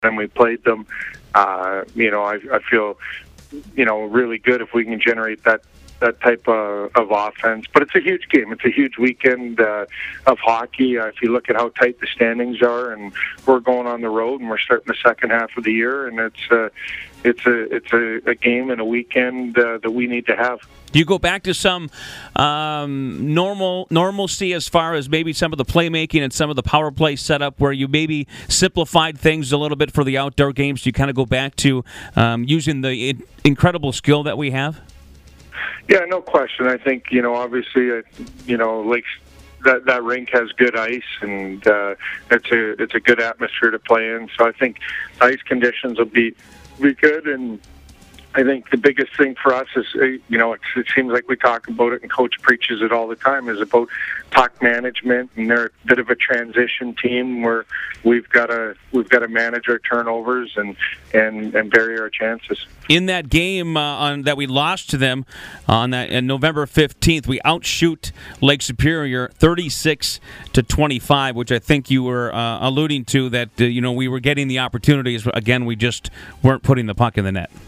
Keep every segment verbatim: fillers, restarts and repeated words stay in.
time we played them. Uh, you know, I, I feel, you know, really good if we can generate that that type of, of offense. But it's a huge game. It's a huge weekend uh, of hockey. Uh, if you look at how tight the standings are, and we're going on the road, and we're starting the second half of the year, and it's uh, it's a it's a, a game and a weekend uh, that we need to have. Do you go back to some um, normal normalcy as far as maybe some of the playmaking and some of the power play setup, where you maybe simplified things a little bit for the outdoor games? Do you kind of go back to um, using the in- incredible skill that we have? Yeah, no question. I think, you know, obviously, uh, you know, Lakes, that that rink has good ice, and uh, it's a it's a good atmosphere to play in. So I think ice conditions will be be good. And I think the biggest thing for us is, uh, you know, it, it seems like we talk about it, and Coach preaches it all the time, is about puck management. And they're a bit of a transition team where we've got to we've got to manage our turnovers and and and bury our chances. In that game uh, on that we lost to them on that on November fifteenth, we outshoot Lake Superior thirty-six to twenty-five, which I think you were uh, alluding to, that uh, you know, we were getting the opportunities. Again, we just weren't putting the puck in the net.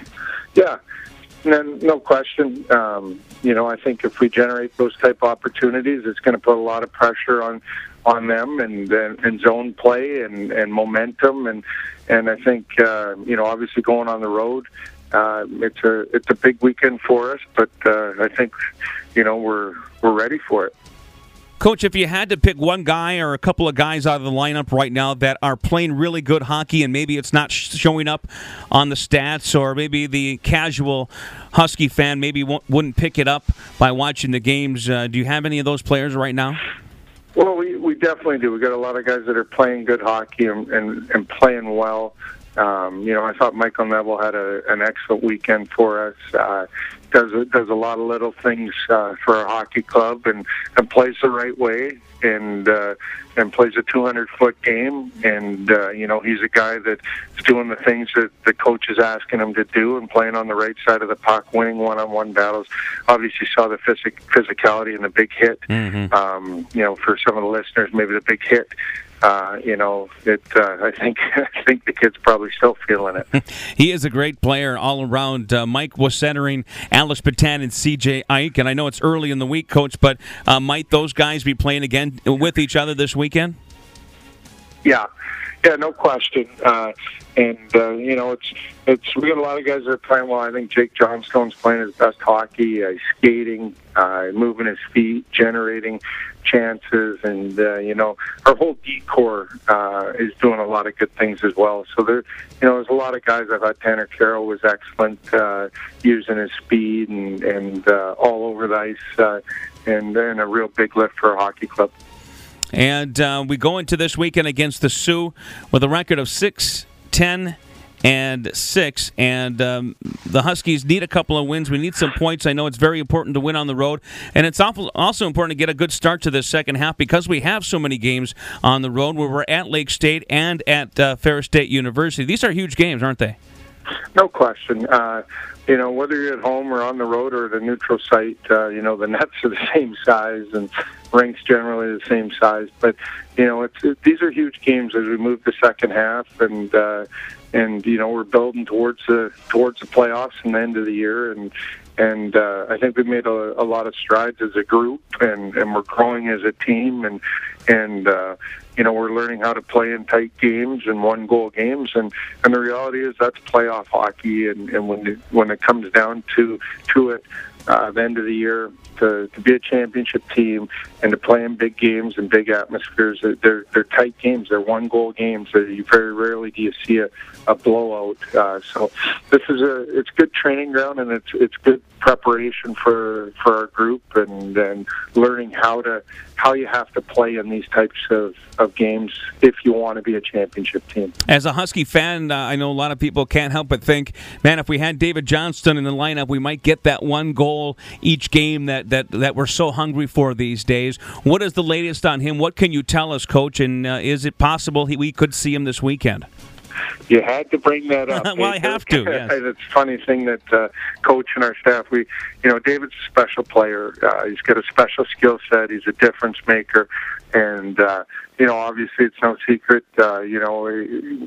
Yeah, no, no question. Um, you know, I think if we generate those type of opportunities, it's going to put a lot of pressure on on them, and and, and zone play and, and momentum, and and I think uh, you know, obviously going on the road, uh, it's a it's a big weekend for us, but uh, I think, you know, we're we're ready for it. Coach, if you had to pick one guy or a couple of guys out of the lineup right now that are playing really good hockey, and maybe it's not sh- showing up on the stats, or maybe the casual Husky fan maybe w- wouldn't pick it up by watching the games, uh, do you have any of those players right now? Well, we, we definitely do. We got a lot of guys that are playing good hockey and, and, and playing well. Um, you know, I thought Michael Neville had a, an excellent weekend for us. Uh, does does a lot of little things uh, for our hockey club, and, and plays the right way, and uh, and plays a two hundred foot game. And uh, you know, he's a guy that's doing the things that the coach is asking him to do, and playing on the right side of the puck, winning one on one battles. Obviously, saw the physic- physicality and the big hit. Mm-hmm. Um, you know, for some of the listeners, maybe the big hit. Uh, you know, it, uh, I think I think the kid's probably still feeling it. He is a great player all around. Uh, Mike was centering Alex Patan and C J Ike, and I know it's early in the week, Coach, but uh, might those guys be playing again with each other this weekend? Yeah, yeah, no question. Uh, and uh, you know, it's it's we got a lot of guys that are playing well. I think Jake Johnstone's playing his best hockey. Uh, he's skating, uh, moving his feet, generating chances, and uh, you know, our whole D-core uh, is doing a lot of good things as well. So there, you know, there's a lot of guys. I thought Tanner Carroll was excellent, uh, using his speed and and uh, all over the ice, uh, and, and a real big lift for our hockey club. And uh, we go into this weekend against the Sioux with a record of six, ten, and six, and um, the Huskies need a couple of wins. We need some points. I know it's very important to win on the road, and it's also important to get a good start to this second half, because we have so many games on the road where we're at Lake State and at uh, Ferris State University. These are huge games, aren't they? No question. Uh, you know, whether you're at home or on the road or at a neutral site, uh, you know, the nets are the same size, and rinks generally the same size. But, you know, it's, it, these are huge games as we move the second half, and uh, and you know, we're building towards the towards the playoffs and the end of the year, and and uh, I think we've made a, a lot of strides as a group, and, and we're growing as a team, and and uh, you know, we're learning how to play in tight games and one goal games, and, and the reality is that's playoff hockey, and, and when it, when it comes down to to it, uh, the end of the year, to, to be a championship team and to play in big games and big atmospheres, they're they're tight games. They're one goal games. So you very rarely do you see a, a blowout. Uh, so this is a it's good training ground, and it's it's good preparation for for our group, and and learning how to how you have to play in these types of, of games if you want to be a championship team. As a Husky fan, uh, I know a lot of people can't help but think, man, if we had David Johnston in the lineup, we might get that one goal each game that, that, that we're so hungry for these days. What is the latest on him? What can you tell us, Coach? And uh, is it possible he, we could see him this weekend? You had to bring that up. Well, I have to, yes. It's a funny thing that uh, Coach and our staff, we, you know, David's a special player. Uh, he's got a special skill set. He's a difference maker. And, uh, you know, obviously it's no secret, uh, you know, you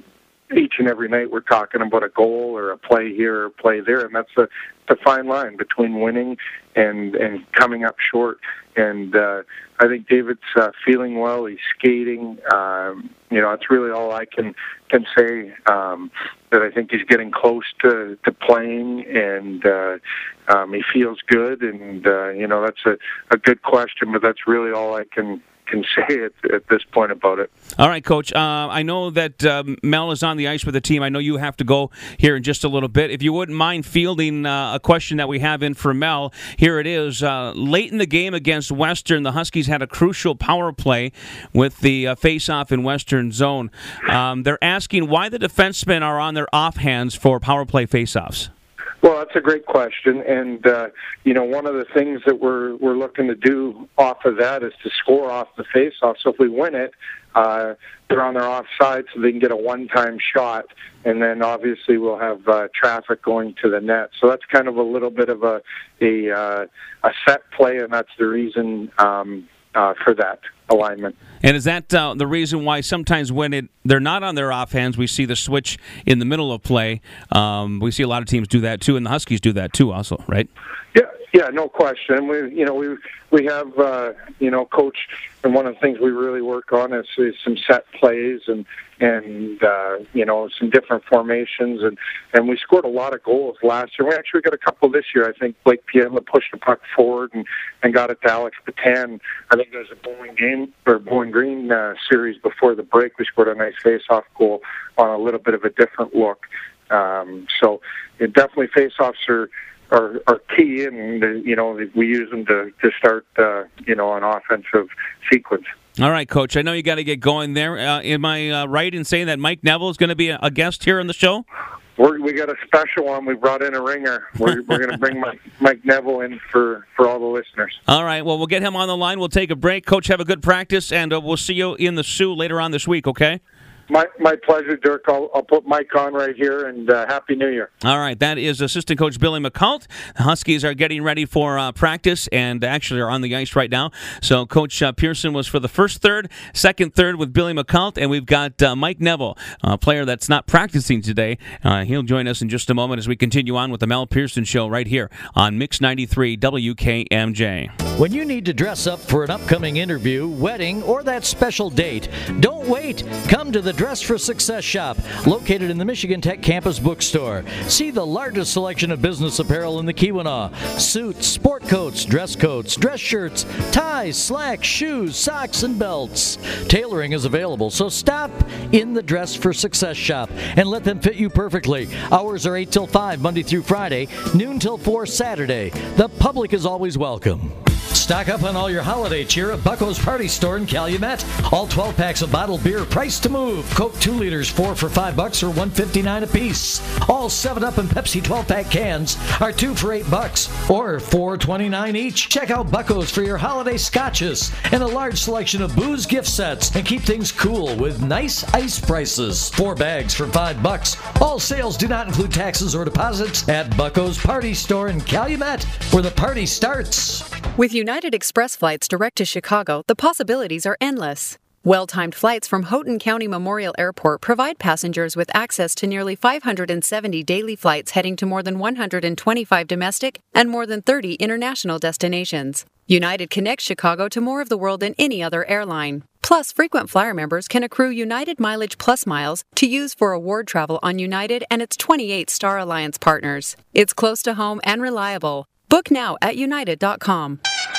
each and every night we're talking about a goal or a play here or a play there, and that's the, the fine line between winning and and coming up short. And uh, I think David's uh, feeling well. He's skating. Um, you know, that's really all I can can say. Um, that I think he's getting close to, to playing, and uh, um, he feels good. And uh, you know, that's a, a good question, but that's really all I can. can say at, at this point about it. All right, Coach. Uh, I know that um, Mel is on the ice with the team. I know you have to go here in just a little bit. If you wouldn't mind fielding uh, a question that we have in for Mel, here it is. Uh, late in the game against Western, the Huskies had a crucial power play with the uh, face-off in Western zone. Um, they're asking why the defensemen are on their offhands for power play face-offs. Well, that's a great question, and uh, you know, one of the things that we're we're looking to do off of that is to score off the face-off. So if we win it, uh, they're on their offside, so they can get a one-time shot, and then obviously we'll have uh, traffic going to the net. So that's kind of a little bit of a a, uh, a set play, and that's the reason um, uh, for that alignment. And is that uh, the reason why sometimes when it they're not on their offhands, we see the switch in the middle of play? Um, we see a lot of teams do that too, and the Huskies do that too, also, right? Yeah, yeah, no question. We, you know, we we have, uh, you know, coach, and one of the things we really work on is, is some set plays and and uh, you know, some different formations, and, and we scored a lot of goals last year. We actually got a couple this year. I think Blake Pietla pushed the puck forward and, and got it to Alex Patan. I think there was a Bowling game or Bowling Green uh, series before the break. We scored a nice face-off goal on a little bit of a different look. Um, so it definitely face-offs are. Are, are key, and uh, you know, we use them to to start uh, you know, an offensive sequence. All right, Coach. I know you got to get going there. Uh, am I uh, right in saying that Mike Neville is going to be a, a guest here on the show? We're, we got a special one. We brought in a ringer. We're, we're going to bring Mike, Mike Neville in for, for all the listeners. All right. Well, we'll get him on the line. We'll take a break. Coach, have a good practice, and uh, we'll see you in the Sioux later on this week. Okay. My my pleasure, Dirk. I'll, I'll put Mike on right here, and uh, Happy New Year. All right, that is assistant coach Billy McCult. The Huskies are getting ready for uh, practice and actually are on the ice right now. So Coach uh, Pearson was for the first third, second third with Billy McCult, and we've got uh, Mike Neville, a player that's not practicing today. Uh, he'll join us in just a moment as we continue on with the Mel Pearson Show right here on Mix ninety-three W K M J. When you need to dress up for an upcoming interview, wedding, or that special date, don't wait. Come to the Dress for Success shop, located in the Michigan Tech Campus Bookstore. See the largest selection of business apparel in the Keweenaw. Suits, sport coats, dress coats, dress shirts, ties, slacks, shoes, socks, and belts. Tailoring is available, so stop in the Dress for Success shop and let them fit you perfectly. Hours are eight till five, Monday through Friday, noon till four Saturday. The public is always welcome. Stock up on all your holiday cheer at Bucko's Party Store in Calumet. All twelve packs of bottled beer priced to move. Coke two liters, four for five bucks or one fifty-nine a piece. All seven up and Pepsi twelve pack cans are two for eight bucks or four twenty-nine each. Check out Bucko's for your holiday scotches and a large selection of booze gift sets, and keep things cool with nice ice prices. Four bags for five bucks. All sales do not include taxes or deposits at Bucko's Party Store in Calumet, where the party starts. With United Express flights direct to Chicago, the possibilities are endless. Well-timed flights from Houghton County Memorial Airport provide passengers with access to nearly five hundred seventy daily flights heading to more than one hundred twenty-five domestic and more than thirty international destinations. United connects Chicago to more of the world than any other airline. Plus, frequent flyer members can accrue United Mileage Plus miles to use for award travel on United and its twenty-eight Star Alliance partners. It's close to home and reliable. Book now at united dot com.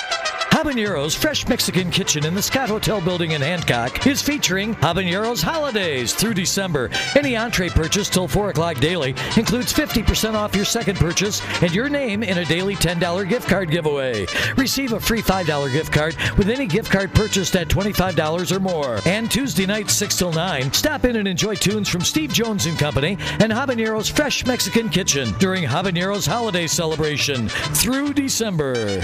Habanero's Fresh Mexican Kitchen in the Scott Hotel building in Hancock is featuring Habanero's Holidays through December. Any entree purchase till four o'clock daily includes fifty percent off your second purchase and your name in a daily ten dollars gift card giveaway. Receive a free five dollars gift card with any gift card purchased at twenty-five dollars or more. And Tuesday night, six till nine, stop in and enjoy tunes from Steve Jones and Company and Habanero's Fresh Mexican Kitchen during Habanero's Holiday Celebration through December.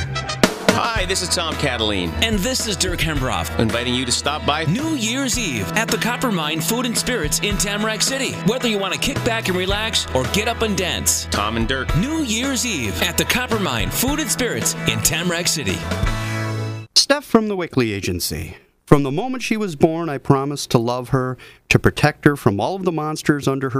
Hi, this is Tom Cataline. And this is Dirk Hembroff, Inviting you to stop by New Year's Eve at the Copper Mine Food and Spirits in Tamarack City. Whether you want to kick back and relax or get up and dance. Tom and Dirk. New Year's Eve at the Copper Mine Food and Spirits in Tamarack City. Steph from the Wickley Agency. From the moment she was born, I promised to love her, to protect her from all of the monsters under her